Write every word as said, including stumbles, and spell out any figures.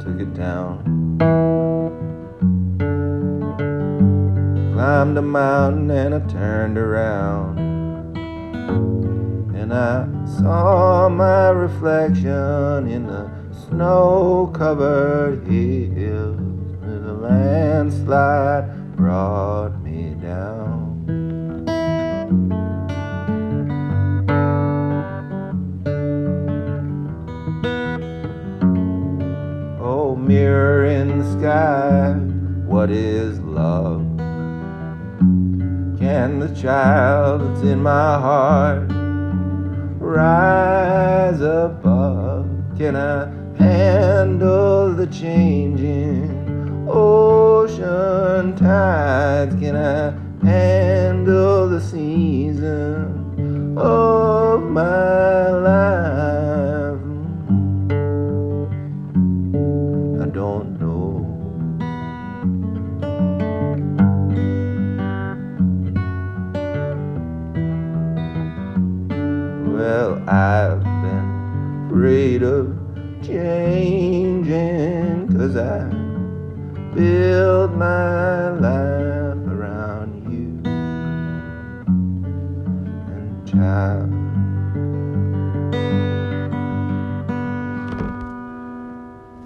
took it down. Climbed a mountain and I turned around, and I saw my reflection in the snow-covered hills. The landslide brought me down. Oh, mirror in the sky, what is love? Can the child that's in my heart rise above? Can I handle the changing ocean tides? Can I handle the season of my life? I don't know. Well, I've been afraid of changing, 'cause I built my